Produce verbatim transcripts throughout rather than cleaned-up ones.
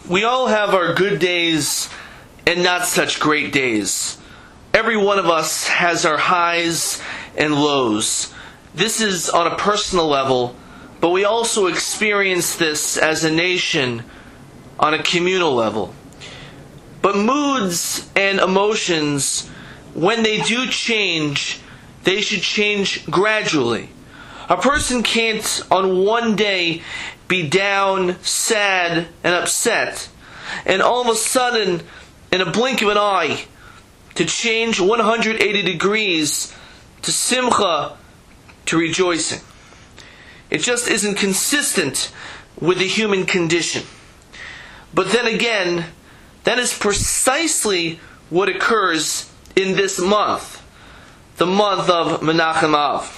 We all have our good days and not such great days. Every one of us has our highs and lows. This is on a personal level, but we also experience this as a nation on a communal level. But moods and emotions, when they do change, they should change gradually. A person can't on one day be down, sad, and upset, and all of a sudden, in a blink of an eye, to change one hundred eighty degrees to simcha, to rejoicing. It just isn't consistent with the human condition. But then again, that is precisely what occurs in this month, the month of Menachem Av.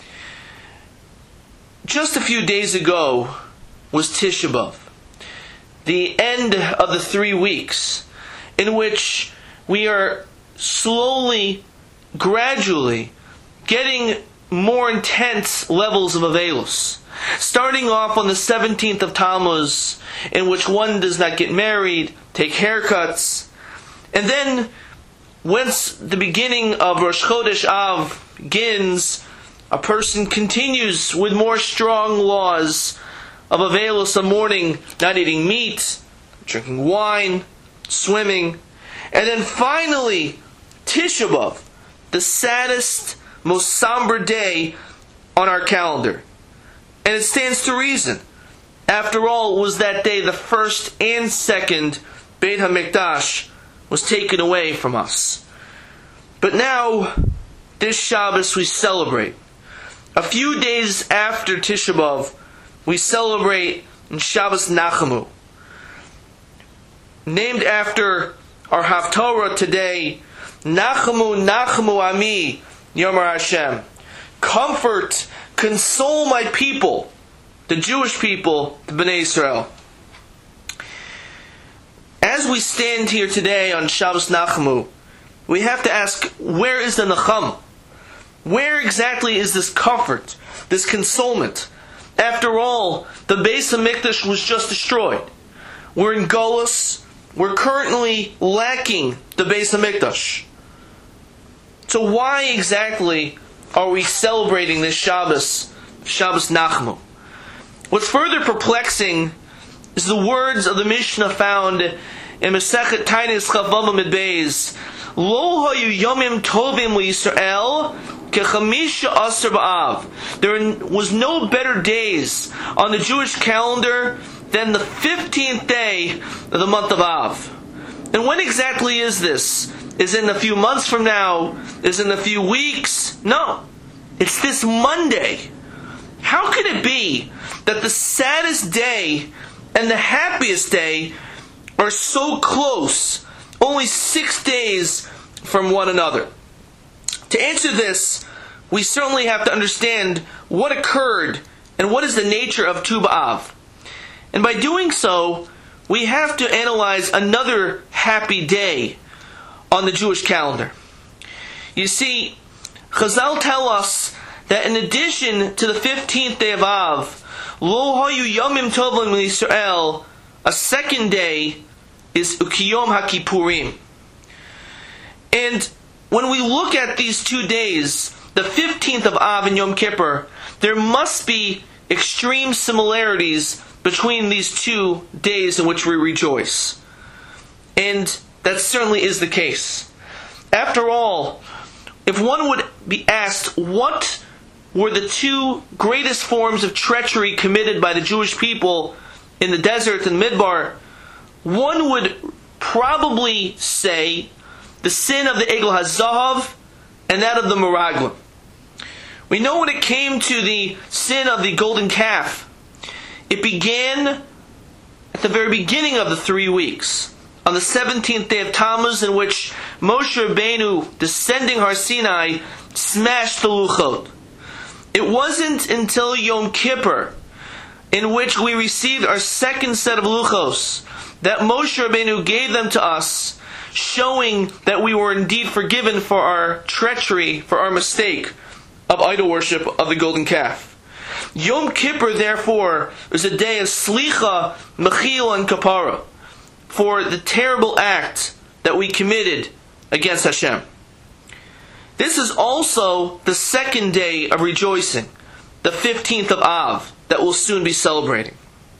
Just a few days ago was Tisha B'Av, the end of the three weeks in which we are slowly, gradually getting more intense levels of Avelus. Starting off on the seventeenth of Tammuz, in which one does not get married, take haircuts, and then once the beginning of Rosh Chodesh Av begins, a person continues with more strong laws of Avelus of mourning, not eating meat, drinking wine, swimming, and then finally Tisha B'Av, the saddest, most somber day on our calendar. And it stands to reason. After all, it was that day the first and second Beit HaMikdash was taken away from us. But now, this Shabbos we celebrate. A few days after Tisha B'Av, we celebrate Shabbos Nachamu. Named after our Haftorah today, Nachamu, Nachamu Ami, Yomar Hashem. Comfort, console my people, the Jewish people, the Bnei Israel. As we stand here today on Shabbos Nachamu, we have to ask, where is the Nacham? Where exactly is this comfort, this consolement? After all, the Beis HaMikdash was just destroyed. We're in Golus. We're currently lacking the Beis HaMikdash. So why exactly are we celebrating this Shabbos, Shabbos Nachamu? What's further perplexing is the words of the Mishnah found in Masechet Tainis Chaf Vav Amud Beis. Lo hayu yomim tovim liYisrael kechamisha asar b'av. There was no better days on the Jewish calendar than the fifteenth day of the month of Av. And when exactly is this? Is it in a few months from now? Is it in a few weeks? No. It's this Monday. How could it be that the saddest day and the happiest day are so close, only six days from one another? To answer this, we certainly have to understand what occurred and what is the nature of Tu B'Av. And by doing so, we have to analyze another happy day on the Jewish calendar. You see, Chazal tell us that in addition to the fifteenth day of Av, Lo hayu yomim tovim liYisrael, a second day is Ukiyom HaKippurim. And when we look at these two days, the fifteenth of Av and Yom Kippur, there must be extreme similarities between these two days in which we rejoice. And that certainly is the case. After all, if one would be asked what were the two greatest forms of treachery committed by the Jewish people in the desert and Midbar, one would probably say the sin of the Egel HaZahav and that of the Meraglim. We know when it came to the sin of the golden calf, it began at the very beginning of the three weeks, on the seventeenth day of Tammuz, in which Moshe Rabbeinu, descending Har Sinai, smashed the Luchot. It wasn't until Yom Kippur, in which we received our second set of Luchos, that Moshe Rabbeinu gave them to us, showing that we were indeed forgiven for our treachery, for our mistake of idol worship of the golden calf. Yom Kippur, therefore, is a day of Slicha, Mechil, and Kapara. for the terrible act that we committed against Hashem. This is also the second day of rejoicing, the fifteenth of Av, that we'll soon be celebrating.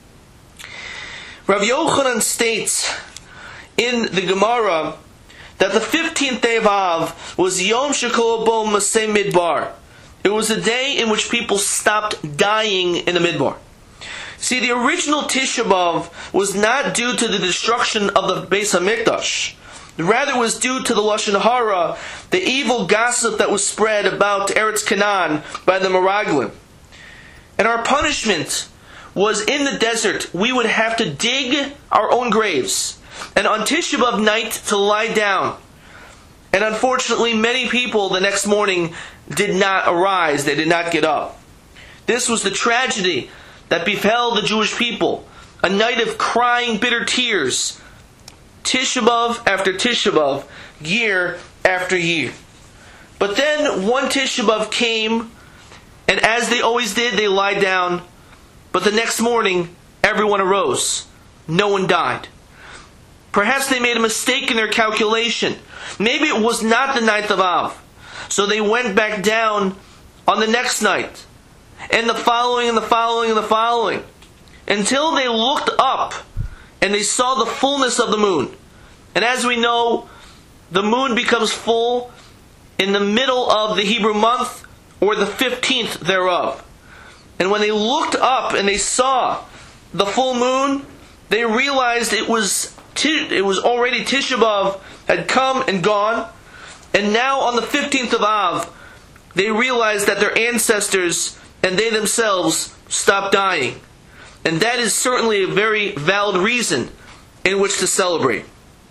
Rav Yochanan states in the Gemara that the fifteenth day of Av was Yom Shekol Bo Masei Midbar. It was a day in which people stopped dying in the Midbar. See, the original Tisha B'Av was not due to the destruction of the Beis HaMikdash. Rather, it was due to the Lashon Hara, the evil gossip that was spread about Eretz Canaan by the Meraglim. And our punishment was in the desert. We would have to dig our own graves, and on Tisha B'Av night to lie down. And unfortunately, many people the next morning did not arise. They did not get up. This was the tragedy that befell the Jewish people. A night of crying bitter tears. Tisha B'Av after Tisha B'Av, year after year. But then one Tisha B'Av came, and as they always did, they lied down. But the next morning, everyone arose. No one died. Perhaps they made a mistake in their calculation. Maybe it was not the ninth of Av. So they went back down on the next night, and the following, and the following, and the following, until they looked up and they saw the fullness of the moon. And as we know, the moon becomes full in the middle of the Hebrew month, or the fifteenth thereof. And when they looked up and they saw the full moon, they realized it was it was already Tisha B'Av had come and gone. And now on the fifteenth of Av, they realized that their ancestors and they themselves stopped dying. And that is certainly a very valid reason in which to celebrate.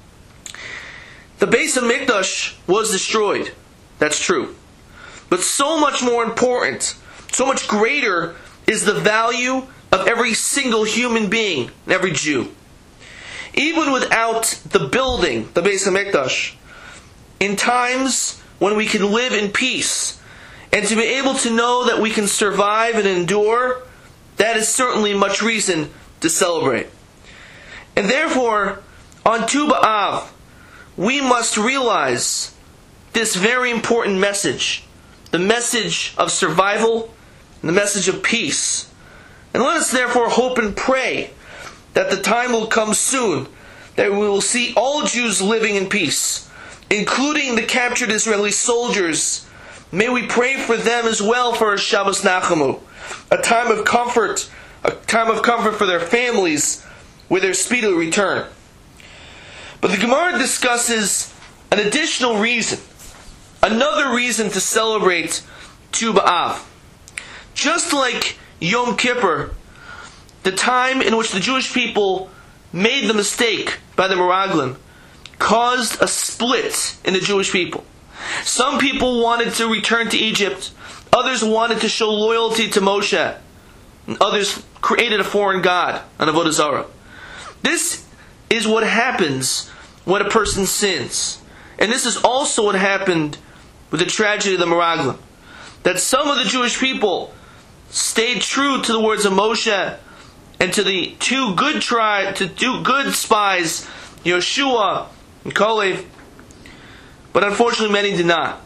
The Beis HaMikdash was destroyed. That's true. But so much more important, so much greater is the value of every single human being, every Jew. Even without the building, the Beis HaMikdash, in times when we can live in peace, and to be able to know that we can survive and endure, that is certainly much reason to celebrate. And therefore, on Tu B'Av, we must realize this very important message, the message of survival, and the message of peace. And let us therefore hope and pray that the time will come soon that we will see all Jews living in peace, including the captured Israeli soldiers. May we pray for them as well for a Shabbos Nachamu, a time of comfort, a time of comfort for their families with their speedy return. But the Gemara discusses an additional reason, another reason to celebrate Tu B'Av. Just like Yom Kippur, the time in which the Jewish people made the mistake by the Meraglim, caused a split in the Jewish people. Some people wanted to return to Egypt, others wanted to show loyalty to Moshe, and others created a foreign god, an Avodah Zarah. This is what happens when a person sins. And this is also what happened with the tragedy of the Meraglim. That some of the Jewish people stayed true to the words of Moshe and to the two good tri- to two good spies, Yeshua and Kalev, but unfortunately many did not.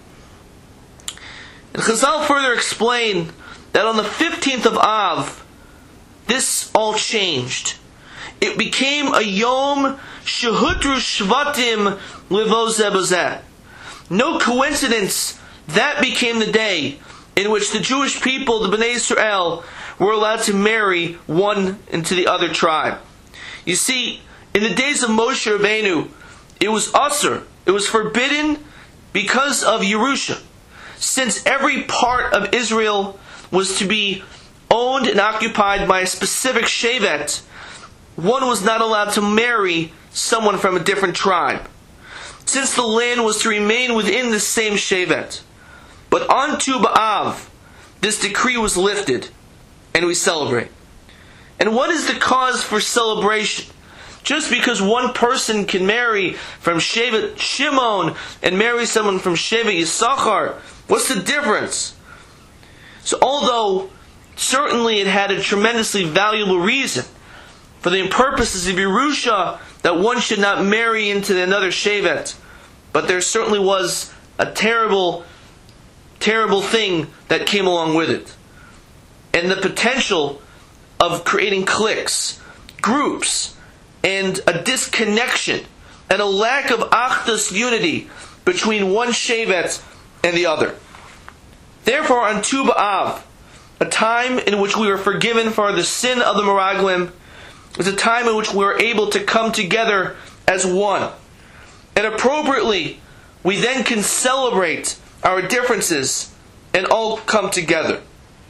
And Chazal further explain that on the fifteenth of Av, this all changed. It became a Yom Shehutru Shvatim Livo Zeh B'Zeh. No coincidence, that became the day in which the Jewish people, the Bnei Israel, were allowed to marry one into the other tribe. You see, in the days of Moshe Rabbeinu, it was usur, it was forbidden because of Yerusha. Since every part of Israel was to be owned and occupied by a specific shevet, one was not allowed to marry someone from a different tribe, since the land was to remain within the same shevet. But on Tu B'Av, this decree was lifted, and we celebrate. And what is the cause for celebration? Just because one person can marry from Shevet Shimon and marry someone from Shevet Yisachar, what's the difference? So although certainly it had a tremendously valuable reason, for the purposes of Yerusha, that one should not marry into another shevet. But there certainly was a terrible, terrible thing that came along with it. And the potential of creating cliques, groups, and a disconnection, and a lack of achdus unity between one shevet and the other. Therefore, on Tu B'Av, a time in which we were forgiven for the sin of the Meraglim, is a time in which we are able to come together as one. And appropriately, we then can celebrate our differences and all come together.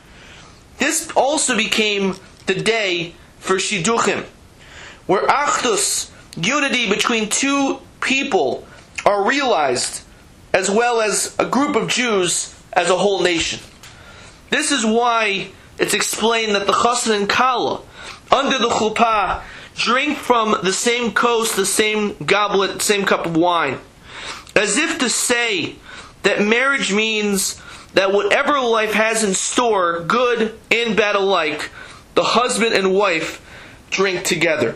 This also became the day for Shidduchim, where Achdus, unity between two people, are realized, as well as a group of Jews as a whole nation. This is why it's explained that the Chassan and Kala, under the chuppah, drink from the same kos, the same goblet, the same cup of wine, as if to say that marriage means that whatever life has in store, good and bad alike, the husband and wife drink together.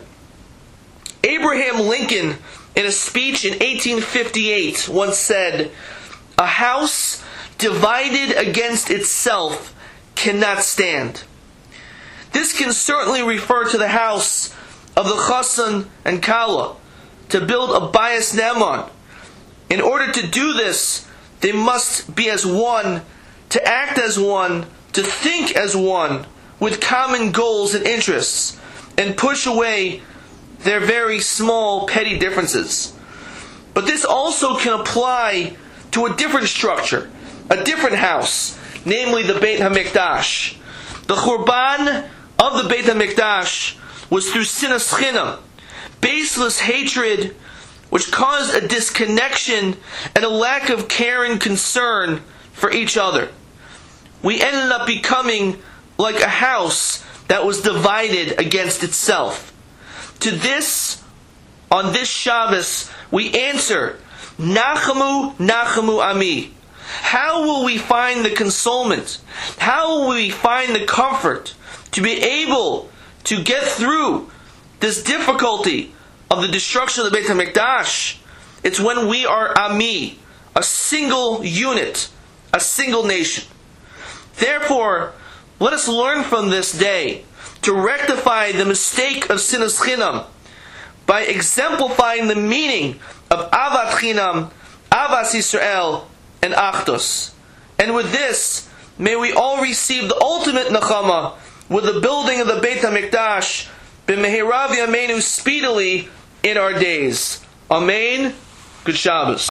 Abraham Lincoln, in a speech in eighteen fifty-eight, once said, "A house divided against itself cannot stand." This can certainly refer to the house of the Chassan and Kala, to build a Bayis Ne'eman. In order to do this, they must be as one, to act as one, to think as one, with common goals and interests, and push away their very small, petty differences. But this also can apply to a different structure, a different house, namely the Beit HaMikdash. The Churban of the Beit HaMikdash was through sinas chinam, baseless hatred, which caused a disconnection and a lack of care and concern for each other. We ended up becoming like a house that was divided against itself. To this, on this Shabbos, we answer, Nachamu, Nachamu Ami. How will we find the consolement? How will we find the comfort to be able to get through this difficulty of the destruction of the Beit HaMikdash? It's when we are Ami, a single unit, a single nation. Therefore, let us learn from this day to rectify the mistake of sinas chinam by exemplifying the meaning of avat chinam, avas Yisrael, and achdus. And with this, may we all receive the ultimate nechama with the building of the Beit HaMikdash b'meherav yameinu, speedily in our days. Amen. Good Shabbos.